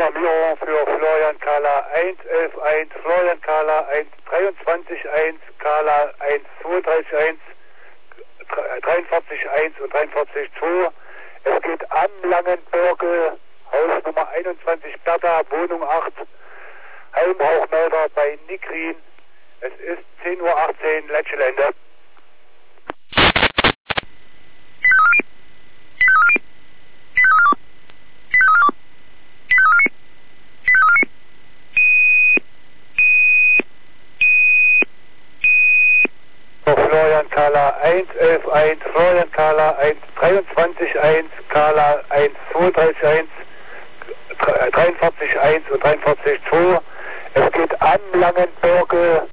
Alarmierung für Florian Kala 111.1, Florian Kala 123.1, Kala 132.1, 43.1 und 43.2. Es geht am Langenbürgel, Haus Nummer 21, Bertha, Wohnung 8, Heimrauchmelder bei Nikrin. Es ist 10:18 Uhr, Letschelende. Florian Kala 111.1, Florian Kala 123.1, Kala 132.1, 43.1 und 43.2. Es geht am Langenbürgel.